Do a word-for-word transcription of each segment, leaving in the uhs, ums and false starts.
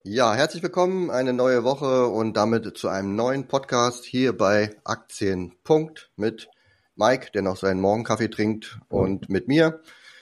Ja, herzlich willkommen, eine neue Woche und damit zu einem neuen Podcast hier bei Aktien. mit Mike, der noch seinen Morgenkaffee trinkt, und mit mir.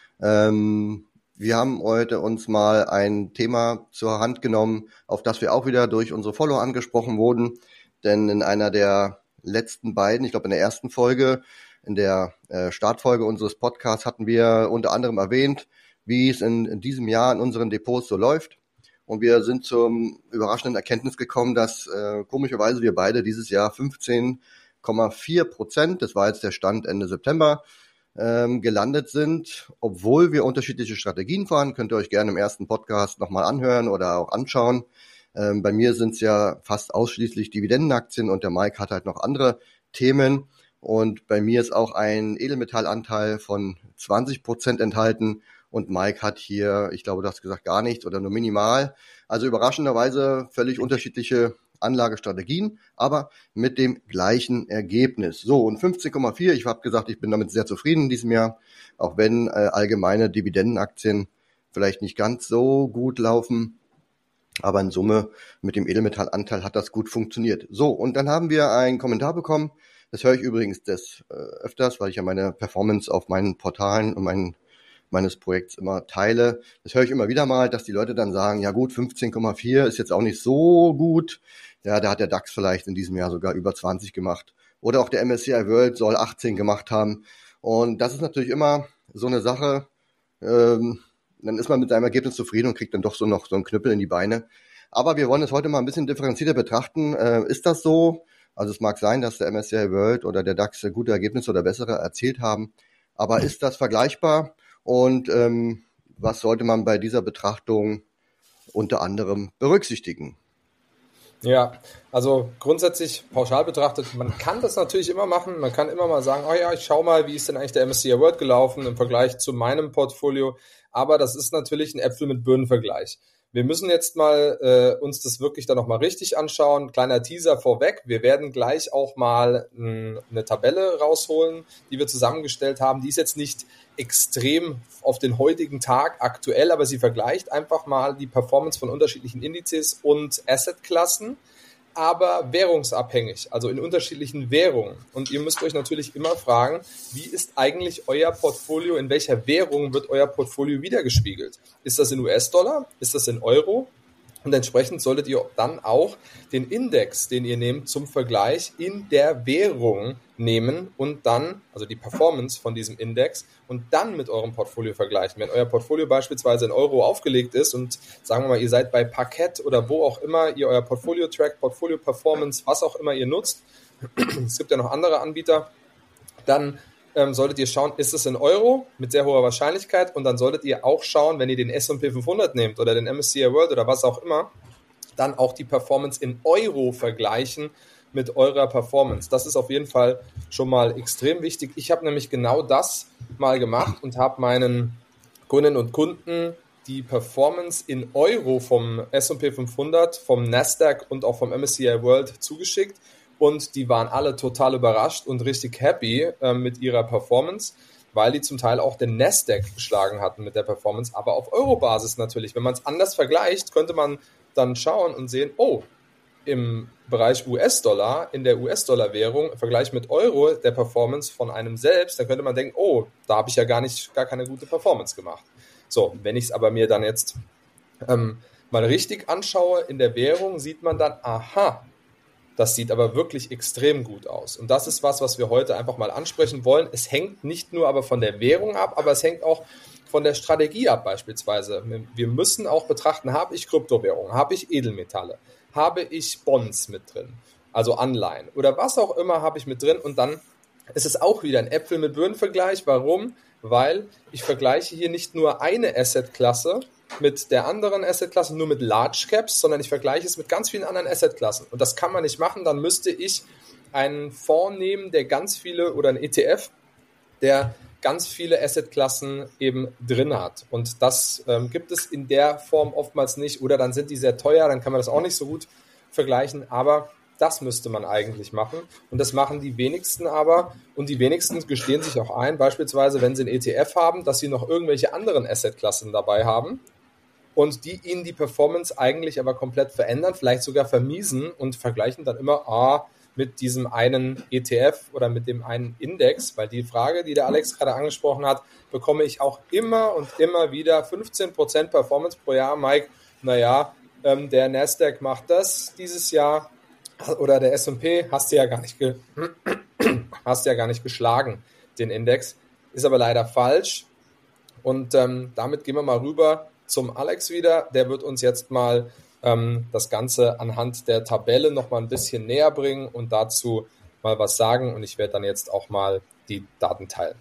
Ähm, wir haben heute uns mal ein Thema zur Hand genommen, auf das wir auch wieder durch unsere Follower angesprochen wurden. Denn in einer der letzten beiden, ich glaube in der ersten Folge, in der äh, Startfolge unseres Podcasts hatten wir unter anderem erwähnt, wie es in, in diesem Jahr in unseren Depots so läuft. Und wir sind zum überraschenden Erkenntnis gekommen, dass äh, komischerweise wir beide dieses Jahr fünfzehn Komma vier Prozent, das war jetzt der Stand Ende September, ähm, gelandet sind, obwohl wir unterschiedliche Strategien fahren. Könnt ihr euch gerne im ersten Podcast nochmal anhören oder auch anschauen. Ähm, bei mir sind es ja fast ausschließlich Dividendenaktien und der Mike hat halt noch andere Themen. Und bei mir ist auch ein Edelmetallanteil von zwanzig Prozent enthalten. Und Mike hat hier, ich glaube, du hast gesagt, gar nichts oder nur minimal. Also überraschenderweise völlig unterschiedliche Anlagestrategien, aber mit dem gleichen Ergebnis. So, und fünfzehn Komma vier, ich habe gesagt, ich bin damit sehr zufrieden in diesem Jahr, auch wenn äh, allgemeine Dividendenaktien vielleicht nicht ganz so gut laufen. Aber in Summe mit dem Edelmetallanteil hat das gut funktioniert. So, und dann haben wir einen Kommentar bekommen. Das höre ich übrigens des äh, öfters, weil ich ja meine Performance auf meinen Portalen und meinen meines Projekts immer teile. Das höre ich immer wieder mal, dass die Leute dann sagen, ja gut, fünfzehn Komma vier ist jetzt auch nicht so gut. Ja, da hat der DAX vielleicht in diesem Jahr sogar über zwanzig gemacht. Oder auch der M S C I World soll achtzehn gemacht haben. Und das ist natürlich immer so eine Sache. Ähm, dann ist man mit seinem Ergebnis zufrieden und kriegt dann doch so noch so einen Knüppel in die Beine. Aber wir wollen es heute mal ein bisschen differenzierter betrachten. Äh, ist das so? Also es mag sein, dass der M S C I World oder der DAX gute Ergebnisse oder bessere erzielt haben. Aber ist das vergleichbar? Und ähm, was sollte man bei dieser Betrachtung unter anderem berücksichtigen? Ja, also grundsätzlich pauschal betrachtet, man kann das natürlich immer machen. Man kann immer mal sagen, oh ja, ich schau mal, wie ist denn eigentlich der M S C I World gelaufen im Vergleich zu meinem Portfolio. Aber das ist natürlich ein Äpfel mit Birnen-Vergleich. Wir müssen jetzt mal äh, uns das wirklich dann nochmal richtig anschauen. Kleiner Teaser vorweg. Wir werden gleich auch mal mh, eine Tabelle rausholen, die wir zusammengestellt haben. Die ist jetzt nicht extrem auf den heutigen Tag aktuell, aber sie vergleicht einfach mal die Performance von unterschiedlichen Indizes und Assetklassen, aber währungsabhängig, also in unterschiedlichen Währungen. Und ihr müsst euch natürlich immer fragen, wie ist eigentlich euer Portfolio, in welcher Währung wird euer Portfolio wiedergespiegelt? Ist das in U S-Dollar? Ist das in Euro? Und entsprechend solltet ihr dann auch den Index, den ihr nehmt, zum Vergleich in der Währung nehmen und dann, also die Performance von diesem Index, und dann mit eurem Portfolio vergleichen. Wenn euer Portfolio beispielsweise in Euro aufgelegt ist und sagen wir mal, ihr seid bei Parkett oder wo auch immer ihr euer Portfolio trackt, Portfolio Performance, was auch immer ihr nutzt, es gibt ja noch andere Anbieter, dann ähm, solltet ihr schauen, ist es in Euro mit sehr hoher Wahrscheinlichkeit, und dann solltet ihr auch schauen, wenn ihr den S und P fünfhundert nehmt oder den M S C I World oder was auch immer, dann auch die Performance in Euro vergleichen mit eurer Performance. Das ist auf jeden Fall schon mal extrem wichtig. Ich habe nämlich genau das mal gemacht und habe meinen Kundinnen und Kunden die Performance in Euro vom S und P fünfhundert, vom Nasdaq und auch vom M S C I World zugeschickt. Und die waren alle total überrascht und richtig happy äh, mit ihrer Performance, weil die zum Teil auch den Nasdaq geschlagen hatten mit der Performance, aber auf Euro-Basis natürlich. Wenn man es anders vergleicht, könnte man dann schauen und sehen, oh, im Bereich U S-Dollar, in der U S-Dollar-Währung, im Vergleich mit Euro, der Performance von einem selbst, dann könnte man denken, oh, da habe ich ja gar nicht, gar keine gute Performance gemacht. So, wenn ich es aber mir dann jetzt ähm, mal richtig anschaue in der Währung, sieht man dann, aha, das sieht aber wirklich extrem gut aus. Und das ist was, was wir heute einfach mal ansprechen wollen. Es hängt nicht nur aber von der Währung ab, aber es hängt auch von der Strategie ab beispielsweise. Wir müssen auch betrachten, habe ich Kryptowährungen, habe ich Edelmetalle, habe ich Bonds mit drin, also Anleihen oder was auch immer habe ich mit drin. Und dann ist es auch wieder ein Äpfel mit Birnen-Vergleich. Warum? Weil ich vergleiche hier nicht nur eine Assetklasse mit der anderen Assetklasse, nur mit Large Caps, sondern ich vergleiche es mit ganz vielen anderen Assetklassen. Und das kann man nicht machen. Dann müsste ich einen Fonds nehmen, der ganz viele, oder einen E T F, der ganz viele Assetklassen eben drin hat. Und das ähm, gibt es in der Form oftmals nicht. Oder dann sind die sehr teuer, dann kann man das auch nicht so gut vergleichen. Aber das müsste man eigentlich machen. Und das machen die wenigsten aber. Und die wenigsten gestehen sich auch ein, beispielsweise, wenn sie einen E T F haben, dass sie noch irgendwelche anderen Assetklassen dabei haben. und die ihnen die Performance eigentlich aber komplett verändern, vielleicht sogar vermiesen und vergleichen dann immer ah, mit diesem einen E T F oder mit dem einen Index, weil die Frage, die der Alex gerade angesprochen hat, bekomme ich auch immer und immer wieder fünfzehn Prozent Performance pro Jahr, Mike. Naja, ähm, der Nasdaq macht das dieses Jahr oder der S und P, hast du ja gar nicht, ge- hast du ja gar nicht geschlagen, den Index. Ist aber leider falsch. Und ähm, damit gehen wir mal rüber zum Alex wieder. Der wird uns jetzt mal ähm, das Ganze anhand der Tabelle noch mal ein bisschen näher bringen und dazu mal was sagen. Und ich werde dann jetzt auch mal die Daten teilen.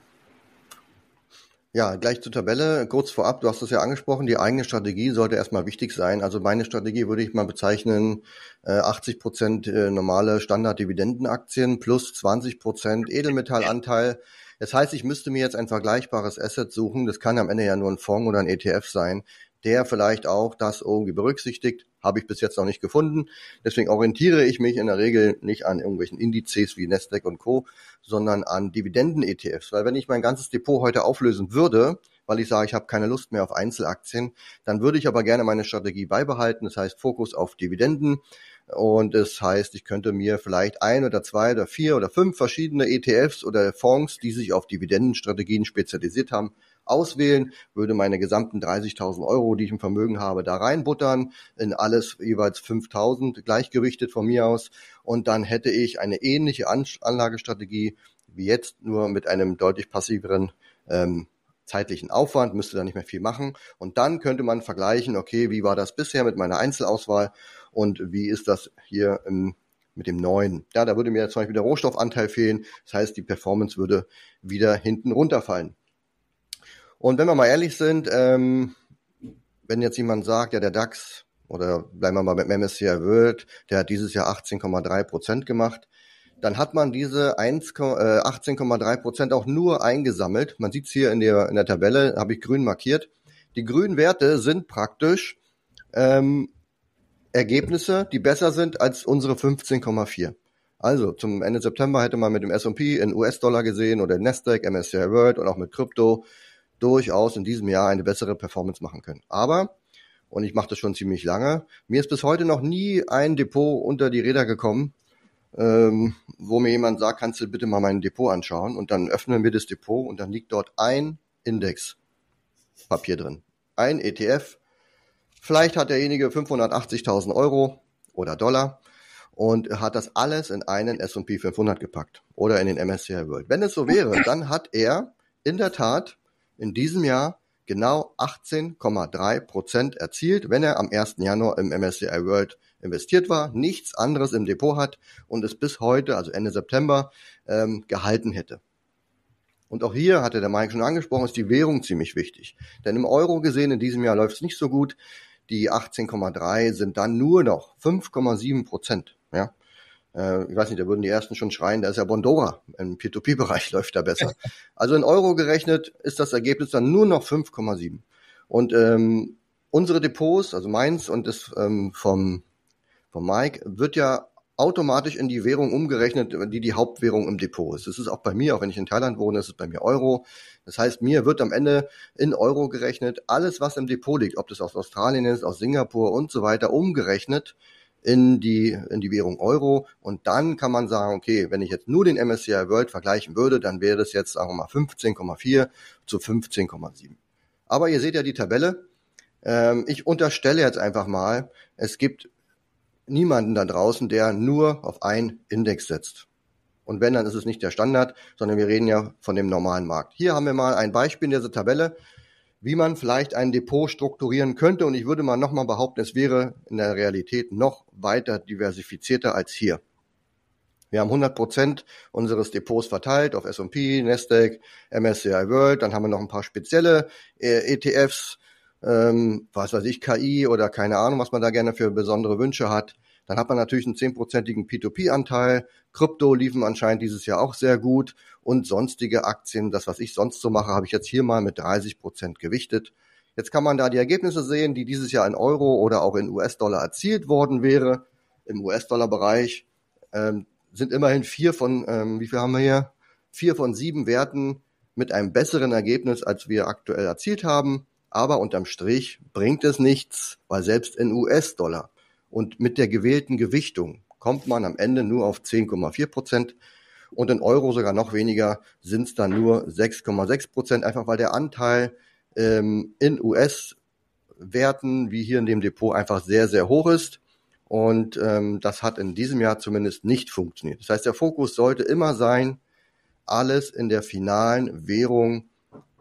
Ja, gleich zur Tabelle. Kurz vorab, du hast es ja angesprochen, die eigene Strategie sollte erstmal wichtig sein. Also meine Strategie würde ich mal bezeichnen, äh, achtzig Prozent äh, normale Standard-Dividendenaktien plus zwanzig Prozent Edelmetallanteil. Das heißt, ich müsste mir jetzt ein vergleichbares Asset suchen. Das kann am Ende ja nur ein Fonds oder ein E T F sein, der vielleicht auch das irgendwie berücksichtigt. Habe ich bis jetzt noch nicht gefunden. Deswegen orientiere ich mich in der Regel nicht an irgendwelchen Indizes wie Nasdaq und Co., sondern an Dividenden-E T Fs. Weil wenn ich mein ganzes Depot heute auflösen würde, weil ich sage, ich habe keine Lust mehr auf Einzelaktien, dann würde ich aber gerne meine Strategie beibehalten. Das heißt Fokus auf Dividenden. Und das heißt, ich könnte mir vielleicht ein oder zwei oder vier oder fünf verschiedene E T Fs oder Fonds, die sich auf Dividendenstrategien spezialisiert haben, auswählen, würde meine gesamten dreißigtausend Euro, die ich im Vermögen habe, da reinbuttern, in alles jeweils fünftausend, gleichgewichtet von mir aus. Und dann hätte ich eine ähnliche Anlagestrategie wie jetzt, nur mit einem deutlich passiveren ähm, zeitlichen Aufwand, müsste da nicht mehr viel machen. Und dann könnte man vergleichen, okay, wie war das bisher mit meiner Einzelauswahl und wie ist das hier im, mit dem neuen. Ja, da würde mir zum Beispiel der Rohstoffanteil fehlen. Das heißt, die Performance würde wieder hinten runterfallen. Und wenn wir mal ehrlich sind, ähm, wenn jetzt jemand sagt, ja, der DAX, oder bleiben wir mal mit M S C I World, der hat dieses Jahr achtzehn Komma drei Prozent gemacht, dann hat man diese achtzehn Komma drei Prozent auch nur eingesammelt. Man sieht es hier in der, in der Tabelle, habe ich grün markiert. Die grünen Werte sind praktisch ähm, Ergebnisse, die besser sind als unsere fünfzehn Komma vier. Also zum Ende September hätte man mit dem S und P in U S-Dollar gesehen oder Nasdaq, M S C I World und auch mit Krypto durchaus in diesem Jahr eine bessere Performance machen können. Aber, und ich mache das schon ziemlich lange, mir ist bis heute noch nie ein Depot unter die Räder gekommen, ähm, wo mir jemand sagt, kannst du bitte mal mein Depot anschauen, und dann öffnen wir das Depot und dann liegt dort ein Indexpapier drin, ein E T F. Vielleicht hat derjenige fünfhundertachtzigtausend Euro oder Dollar und hat das alles in einen S und P fünfhundert gepackt oder in den M S C I World. Wenn es so wäre, dann hat er in der Tat in diesem Jahr genau achtzehn Komma drei Prozent erzielt, wenn er am ersten Januar im M S C I World investiert war, nichts anderes im Depot hat und es bis heute, also Ende September, ähm, gehalten hätte. Und auch hier, hatte der Mike schon angesprochen, ist die Währung ziemlich wichtig. Denn im Euro gesehen, in diesem Jahr läuft es nicht so gut. Die achtzehn Komma drei sind dann nur noch fünf Komma sieben Prozent. Ja? Ich weiß nicht, da würden die Ersten schon schreien, da ist ja Bondora, im P to P-Bereich läuft da besser. Also in Euro gerechnet ist das Ergebnis dann nur noch fünf Komma sieben. Und ähm, unsere Depots, also meins und das ähm, vom, vom Mike, wird ja automatisch in die Währung umgerechnet, die die Hauptwährung im Depot ist. Das ist auch bei mir, auch wenn ich in Thailand wohne, ist es bei mir Euro. Das heißt, mir wird am Ende in Euro gerechnet, alles was im Depot liegt, ob das aus Australien ist, aus Singapur und so weiter, umgerechnet in die in die Währung Euro, und dann kann man sagen, okay, wenn ich jetzt nur den M S C I World vergleichen würde, dann wäre das jetzt, sagen wir mal, fünfzehn Komma vier zu fünfzehn Komma sieben. Aber ihr seht ja die Tabelle. Ähm, ich unterstelle jetzt einfach mal, es gibt niemanden da draußen, der nur auf einen Index setzt. Und wenn, dann ist es nicht der Standard, sondern wir reden ja von dem normalen Markt. Hier haben wir mal ein Beispiel in dieser Tabelle, wie man vielleicht ein Depot strukturieren könnte. Und ich würde mal nochmal behaupten, es wäre in der Realität noch weiter diversifizierter als hier. Wir haben hundert Prozent unseres Depots verteilt auf S und P, Nasdaq, M S C I World. Dann haben wir noch ein paar spezielle äh, E T Fs, ähm, was weiß ich, K I oder keine Ahnung, was man da gerne für besondere Wünsche hat. Dann hat man natürlich einen zehnprozentigen P to P-Anteil. Krypto liefen anscheinend dieses Jahr auch sehr gut. Und sonstige Aktien, das, was ich sonst so mache, habe ich jetzt hier mal mit dreißig Prozent gewichtet. Jetzt kann man da die Ergebnisse sehen, die dieses Jahr in Euro oder auch in U S-Dollar erzielt worden wäre. Im U S-Dollar-Bereich ähm, sind immerhin vier von, ähm, wie viel haben wir hier? Vier von sieben Werten mit einem besseren Ergebnis, als wir aktuell erzielt haben. Aber unterm Strich bringt es nichts, weil selbst in U S-Dollar und mit der gewählten Gewichtung kommt man am Ende nur auf zehn Komma vier Prozent und in Euro sogar noch weniger sind es dann nur sechs Komma sechs Prozent, einfach weil der Anteil ähm, in U S-Werten wie hier in dem Depot einfach sehr, sehr hoch ist. Und ähm, das hat in diesem Jahr zumindest nicht funktioniert. Das heißt, der Fokus sollte immer sein, alles in der finalen Währung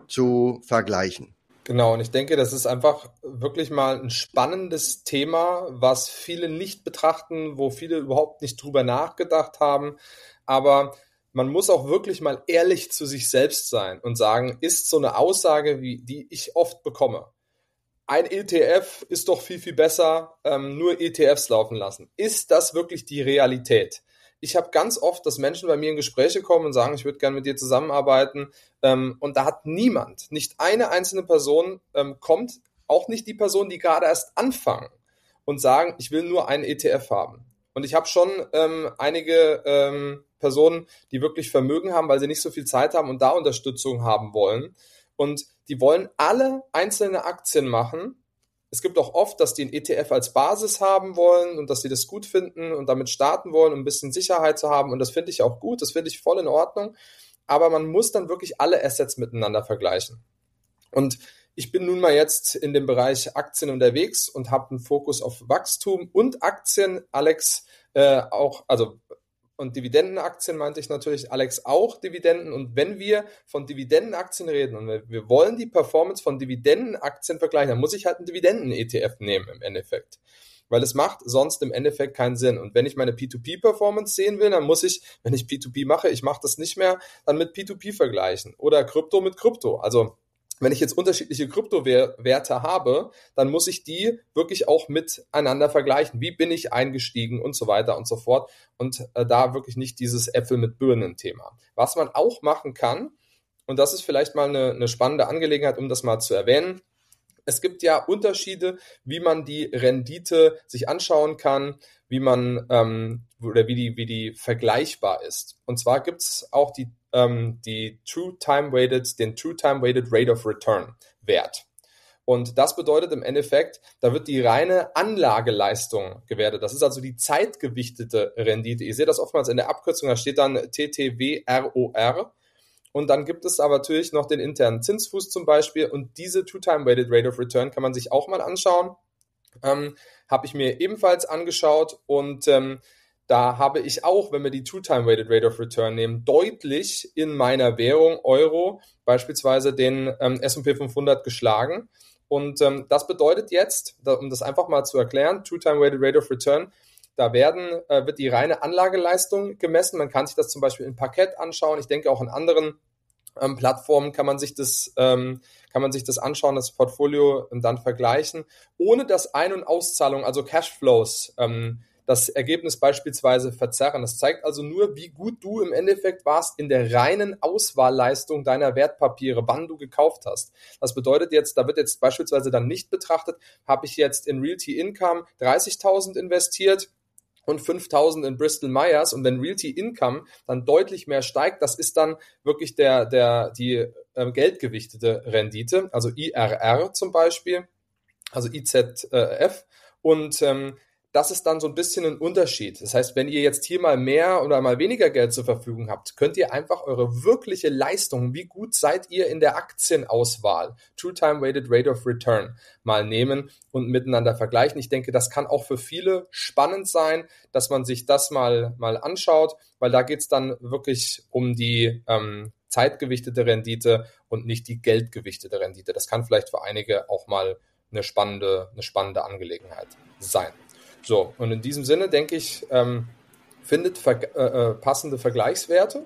zu vergleichen. Genau, und ich denke, das ist einfach wirklich mal ein spannendes Thema, was viele nicht betrachten, wo viele überhaupt nicht drüber nachgedacht haben. Aber man muss auch wirklich mal ehrlich zu sich selbst sein und sagen, ist so eine Aussage, wie die ich oft bekomme, ein E T F ist doch viel, viel besser, ähm, nur E T Fs laufen lassen. Ist das wirklich die Realität? Ich habe ganz oft, dass Menschen bei mir in Gespräche kommen und sagen, ich würde gerne mit dir zusammenarbeiten. Ähm, und da hat niemand, nicht eine einzelne Person ähm, kommt, auch nicht die Person, die gerade erst anfangen und sagen, ich will nur einen E T F haben. Und ich habe schon ähm, einige ähm, Personen, die wirklich Vermögen haben, weil sie nicht so viel Zeit haben und da Unterstützung haben wollen. Und die wollen alle einzelne Aktien machen. Es gibt auch oft, dass die einen E T F als Basis haben wollen und dass sie das gut finden und damit starten wollen, um ein bisschen Sicherheit zu haben. Und das finde ich auch gut, das finde ich voll in Ordnung. Aber man muss dann wirklich alle Assets miteinander vergleichen. Und ich bin nun mal jetzt in dem Bereich Aktien unterwegs und habe einen Fokus auf Wachstum und Aktien. Alex äh, auch, also und Dividendenaktien meinte ich natürlich, Alex auch Dividenden. Und wenn wir von Dividendenaktien reden und wir wollen die Performance von Dividendenaktien vergleichen, dann muss ich halt einen Dividenden-E T F nehmen im Endeffekt. Weil es macht sonst im Endeffekt keinen Sinn. Und wenn ich meine P zwei P-Performance sehen will, dann muss ich, wenn ich P zwei P mache, ich mache das nicht mehr, dann mit P zwei P vergleichen. Oder Krypto mit Krypto. Also wenn ich jetzt unterschiedliche Kryptowerte habe, dann muss ich die wirklich auch miteinander vergleichen. Wie bin ich eingestiegen und so weiter und so fort. Und äh, da wirklich nicht dieses Äpfel mit Birnen-Thema. Was man auch machen kann, und das ist vielleicht mal eine, eine spannende Angelegenheit, um das mal zu erwähnen, es gibt ja Unterschiede, wie man die Rendite sich anschauen kann, wie man ähm, oder wie die, wie die vergleichbar ist. Und zwar gibt es auch die ähm, die True Time Weighted, den True Time Weighted Rate of Return Wert. Und das bedeutet im Endeffekt, da wird die reine Anlageleistung gewertet. Das ist also die zeitgewichtete Rendite. Ihr seht das oftmals in der Abkürzung, da steht dann T T W R O R. Und dann gibt es aber natürlich noch den internen Zinsfuß zum Beispiel. Und diese True Time Weighted Rate of Return kann man sich auch mal anschauen. Ähm, habe ich mir ebenfalls angeschaut und ähm, da habe ich auch, wenn wir die True Time Weighted Rate of Return nehmen, deutlich in meiner Währung Euro beispielsweise den ähm, S und P fünfhundert geschlagen. Und ähm, das bedeutet jetzt, da, um das einfach mal zu erklären, True Time Weighted Rate of Return, da werden, äh, wird die reine Anlageleistung gemessen. Man kann sich das zum Beispiel in Parkett anschauen. Ich denke auch in anderen ähm, Plattformen kann man sich das, ähm, kann man sich das anschauen, das Portfolio und dann vergleichen, ohne dass Ein- und Auszahlungen, also Cashflows, ähm, das Ergebnis beispielsweise verzerren. Das zeigt also nur, wie gut du im Endeffekt warst in der reinen Auswahlleistung deiner Wertpapiere, wann du gekauft hast. Das bedeutet jetzt, da wird jetzt beispielsweise dann nicht betrachtet, habe ich jetzt in Realty Income dreißigtausend investiert und fünftausend in Bristol Myers, und wenn Realty Income dann deutlich mehr steigt, das ist dann wirklich der, der, die äh, geldgewichtete Rendite, also I R R zum Beispiel, also I Z F, und ähm, das ist dann so ein bisschen ein Unterschied. Das heißt, wenn ihr jetzt hier mal mehr oder mal weniger Geld zur Verfügung habt, könnt ihr einfach eure wirkliche Leistung, wie gut seid ihr in der Aktienauswahl, True Time Weighted Rate of Return, mal nehmen und miteinander vergleichen. Ich denke, das kann auch für viele spannend sein, dass man sich das mal, mal anschaut, weil da geht es dann wirklich um die ähm, zeitgewichtete Rendite und nicht die geldgewichtete Rendite. Das kann vielleicht für einige auch mal eine spannende, eine spannende Angelegenheit sein. So, und in diesem Sinne, denke ich, ähm, findet ver- äh, passende Vergleichswerte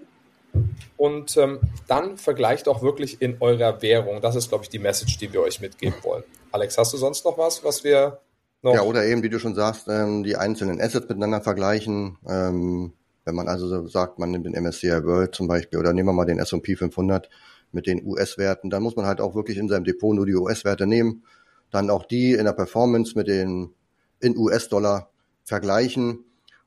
und ähm, dann vergleicht auch wirklich in eurer Währung. Das ist, glaube ich, die Message, die wir euch mitgeben wollen. Alex, hast du sonst noch was, was wir noch... Ja, oder eben, wie du schon sagst, ähm, die einzelnen Assets miteinander vergleichen. Ähm, wenn man also so sagt, man nimmt den M S C I World zum Beispiel oder nehmen wir mal den S und P fünfhundert mit den U S-Werten, dann muss man halt auch wirklich in seinem Depot nur die U S-Werte nehmen, dann auch die in der Performance mit den in U S-Dollar vergleichen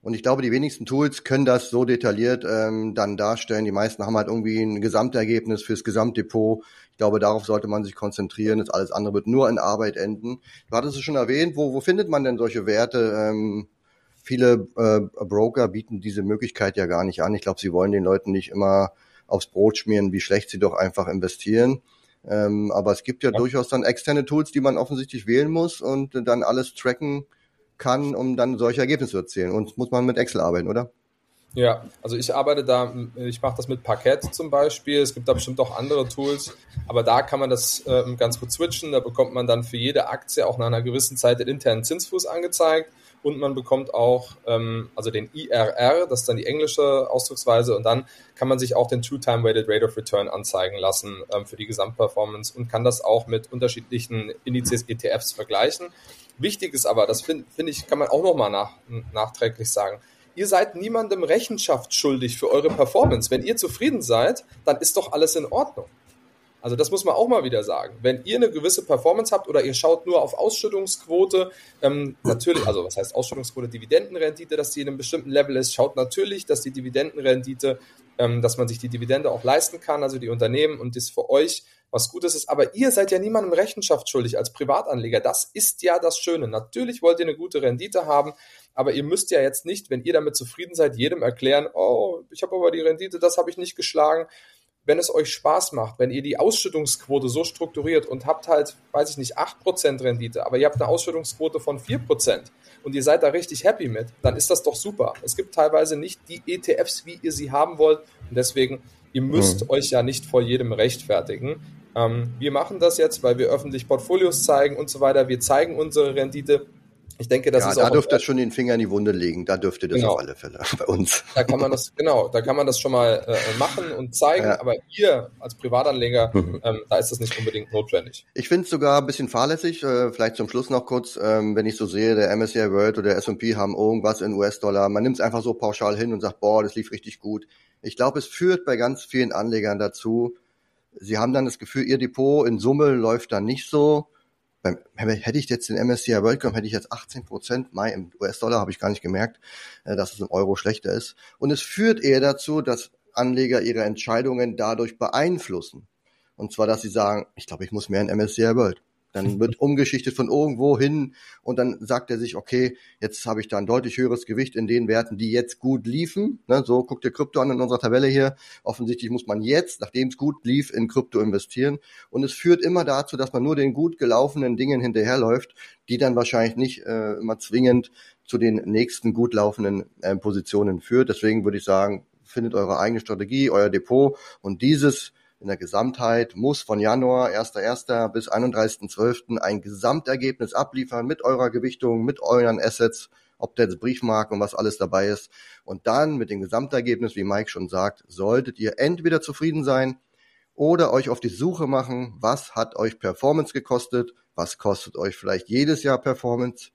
Und ich glaube, die wenigsten Tools können das so detailliert ähm, dann darstellen. Die meisten haben halt irgendwie ein Gesamtergebnis fürs Gesamtdepot. Ich glaube, darauf sollte man sich konzentrieren. Das alles andere wird nur in Arbeit enden. Du hattest es schon erwähnt. Wo, wo findet man denn solche Werte? Ähm, viele äh, Broker bieten diese Möglichkeit ja gar nicht an. Ich glaube, sie wollen den Leuten nicht immer aufs Brot schmieren, wie schlecht sie doch einfach investieren. Ähm, aber es gibt ja, ja durchaus dann externe Tools, die man offensichtlich wählen muss und dann alles tracken kann, um dann solche Ergebnisse zu erzielen. Und muss man mit Excel arbeiten, oder? Ja, also ich arbeite da, ich mache das mit Parquet zum Beispiel, es gibt da bestimmt auch andere Tools, aber da kann man das äh, ganz gut switchen, da bekommt man dann für jede Aktie auch nach einer gewissen Zeit den internen Zinsfuß angezeigt und man bekommt auch ähm, also den I R R, das ist dann die englische Ausdrucksweise, und dann kann man sich auch den Two-Time-Weighted Rate of Return anzeigen lassen ähm, für die Gesamtperformance und kann das auch mit unterschiedlichen Indizes, E T Fs vergleichen. Wichtig ist aber, das finde find ich, kann man auch nochmal nach, nachträglich sagen, ihr seid niemandem Rechenschaft schuldig für eure Performance. Wenn ihr zufrieden seid, dann ist doch alles in Ordnung. Also das muss man auch mal wieder sagen. Wenn ihr eine gewisse Performance habt oder ihr schaut nur auf Ausschüttungsquote, ähm, natürlich, also was heißt Ausschüttungsquote, Dividendenrendite, dass die in einem bestimmten Level ist, schaut natürlich, dass die Dividendenrendite, ähm, dass man sich die Dividende auch leisten kann, also die Unternehmen, und das für euch was Gutes ist. Aber ihr seid ja niemandem Rechenschaft schuldig als Privatanleger. Das ist ja das Schöne. Natürlich wollt ihr eine gute Rendite haben, aber ihr müsst ja jetzt nicht, wenn ihr damit zufrieden seid, jedem erklären, oh, ich habe aber die Rendite, das habe ich nicht geschlagen. Wenn es euch Spaß macht, wenn ihr die Ausschüttungsquote so strukturiert und habt halt, weiß ich nicht, acht Prozent Rendite, aber ihr habt eine Ausschüttungsquote von vier Prozent und ihr seid da richtig happy mit, dann ist das doch super. Es gibt teilweise nicht die E T Fs, wie ihr sie haben wollt, und deswegen, ihr müsst mhm. euch ja nicht vor jedem rechtfertigen. Ähm, wir machen das jetzt, weil wir öffentlich Portfolios zeigen und so weiter. Wir zeigen unsere Rendite. Ich denke, das ja, ist da auch dürft ihr schon den Finger in die Wunde legen. Da dürft ihr das genau. auf alle Fälle bei uns. Da kann man das, genau, da kann man das schon mal äh, machen und zeigen, ja. Aber ihr als Privatanleger, mhm. ähm, da ist das nicht unbedingt notwendig. Ich finde es sogar ein bisschen fahrlässig, äh, vielleicht zum Schluss noch kurz, ähm, wenn ich so sehe, der M S C I World oder der S und P haben irgendwas in U S-Dollar. Man nimmt es einfach so pauschal hin und sagt, boah, das lief richtig gut. Ich glaube, es führt bei ganz vielen Anlegern dazu, sie haben dann das Gefühl, ihr Depot in Summe läuft dann nicht so. Beim, hätte ich jetzt den M S C I World genommen, hätte ich jetzt achtzehn Prozent. Mai im U S-Dollar habe ich gar nicht gemerkt, dass es im Euro schlechter ist. Und es führt eher dazu, dass Anleger ihre Entscheidungen dadurch beeinflussen. Und zwar, dass sie sagen, ich glaube, ich muss mehr in M S C I World. Dann wird umgeschichtet von irgendwo hin und dann sagt er sich, okay, jetzt habe ich da ein deutlich höheres Gewicht in den Werten, die jetzt gut liefen. Ne, so guckt ihr Krypto an in unserer Tabelle hier. Offensichtlich muss man jetzt, nachdem es gut lief, in Krypto investieren. Und es führt immer dazu, dass man nur den gut gelaufenen Dingen hinterherläuft, die dann wahrscheinlich nicht äh, immer zwingend zu den nächsten gut laufenden äh, Positionen führt. Deswegen würde ich sagen, findet eure eigene Strategie, euer Depot, und dieses in der Gesamtheit muss von Januar erster erster bis einunddreißigster zwölfter ein Gesamtergebnis abliefern mit eurer Gewichtung, mit euren Assets, ob da jetzt Briefmarken und was alles dabei ist. Und dann mit dem Gesamtergebnis, wie Mike schon sagt, solltet ihr entweder zufrieden sein oder euch auf die Suche machen, was hat euch Performance gekostet, was kostet euch vielleicht jedes Jahr Performance,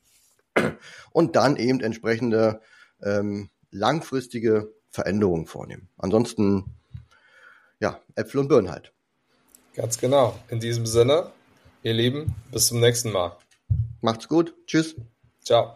und dann eben entsprechende ähm, langfristige Veränderungen vornehmen. Ansonsten ja, Äpfel und Birnen halt. Ganz genau. In diesem Sinne, ihr Lieben, bis zum nächsten Mal. Macht's gut. Tschüss. Ciao.